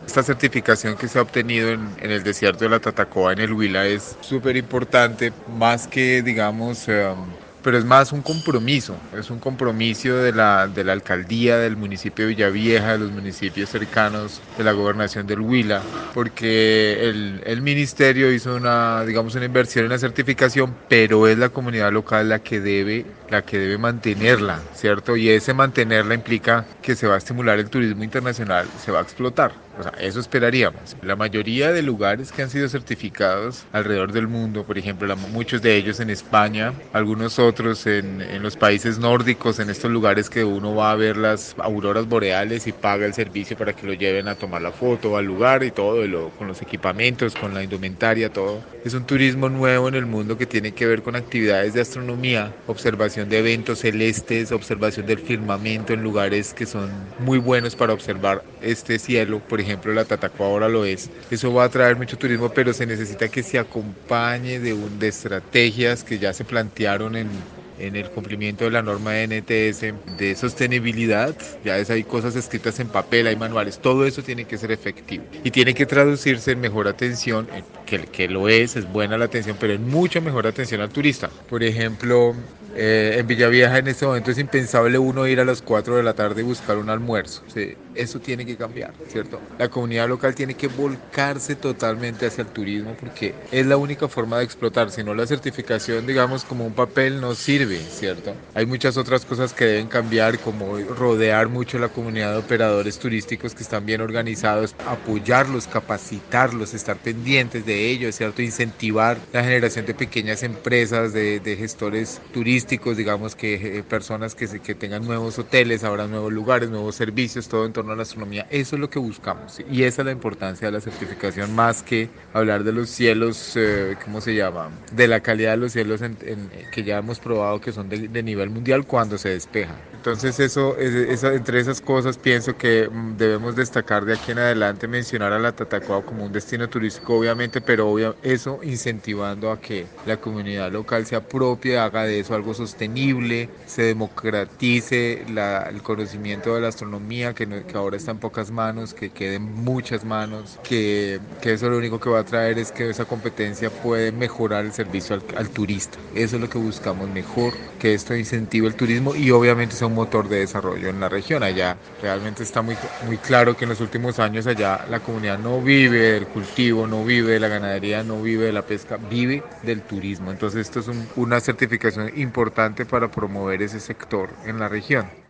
Esta certificación que se ha obtenido en el desierto de la Tatacoa, en el Huila, es súper importante, más que, digamos, pero es un compromiso de la alcaldía, del municipio de Villavieja, de los municipios cercanos, de la gobernación del Huila, porque el ministerio hizo una, digamos, una inversión en la certificación, pero es la comunidad local la que debe mantenerla, ¿cierto? Y ese mantenerla implica que se va a estimular el turismo internacional, se va a explotar. O sea, eso esperaríamos. La mayoría de lugares que han sido certificados alrededor del mundo, por ejemplo, muchos de ellos en España, algunos otros en los países nórdicos, en estos lugares que uno va a ver las auroras boreales y paga el servicio para que lo lleven a tomar la foto al lugar y todo, con los equipamientos, con la indumentaria, todo. Es un turismo nuevo en el mundo que tiene que ver con actividades de astronomía, observación de eventos celestes, observación del firmamento en lugares que son muy buenos para observar este cielo. Por ejemplo, la Tatacoa ahora lo es. Eso va a traer mucho turismo, pero se necesita que se acompañe de estrategias que ya se plantearon en el cumplimiento de la norma de NTS de sostenibilidad. Ya hay cosas escritas en papel, hay manuales, todo eso tiene que ser efectivo y tiene que traducirse en mejor atención, que lo es buena la atención, pero en mucha mejor atención al turista. Por ejemplo, en Villavieja en este momento es impensable uno ir a las 4 de la tarde y buscar un almuerzo. Sí, eso tiene que cambiar, ¿cierto? La comunidad local tiene que volcarse totalmente hacia el turismo porque es la única forma de explotar. Si no, la certificación, digamos, como un papel no sirve, ¿cierto? Hay muchas otras cosas que deben cambiar, como rodear mucho la comunidad de operadores turísticos que están bien organizados, apoyarlos, capacitarlos, estar pendientes de ellos, ¿cierto? Incentivar la generación de pequeñas empresas, de gestores turísticos, digamos que personas que tengan nuevos hoteles, ahora nuevos lugares, nuevos servicios, todo en torno a la astronomía. Eso es lo que buscamos, ¿sí? Y esa es la importancia de la certificación, más que hablar de los cielos, ¿cómo se llama? De la calidad de los cielos que ya hemos probado que son de nivel mundial cuando se despejan. Entonces entre esas cosas pienso que debemos destacar de aquí en adelante, mencionar a la Tatacoa como un destino turístico obviamente, pero eso incentivando a que la comunidad local se apropie, haga de eso algo sostenible, se democratice el conocimiento de la astronomía, que ahora está en pocas manos, que quede en muchas manos, que eso lo único que va a traer es que esa competencia puede mejorar el servicio al turista. Eso es lo que buscamos, mejor, que esto incentive el turismo y obviamente sea un motor de desarrollo en la región. Allá realmente está muy claro que en los últimos años allá la comunidad no vive del cultivo, no vive de la ganadería, no vive de la pesca, vive del turismo. Entonces esto es una certificación importante para promover ese sector en la región.